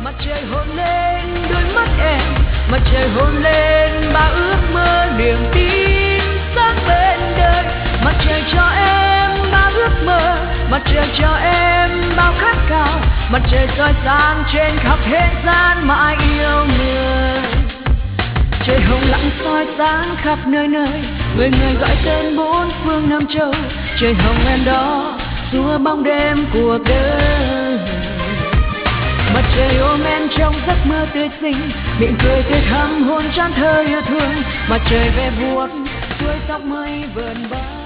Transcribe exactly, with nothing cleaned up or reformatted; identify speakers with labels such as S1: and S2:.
S1: Mặt trời hôn lên đôi mắt em, mặt trời hôn lên bao ước mơ niềm tin sáng bên đời. Mặt trời cho em bao ước mơ, mặt trời cho em bao khát khao, mặt trời soi sáng trên khắp thế gian mãi yêu người. Trời hồng lặng soi sáng khắp nơi nơi, người người gọi tên bốn phương năm châu. Trời hồng em đó xua bóng đêm cuộc đời. Mặt trời ôm em trong giấc mơ tươi xinh, miệng cười tươi thắm hôn tràn thơ yêu thương. Mặt trời về buốt xuôi tóc mây vờn bay.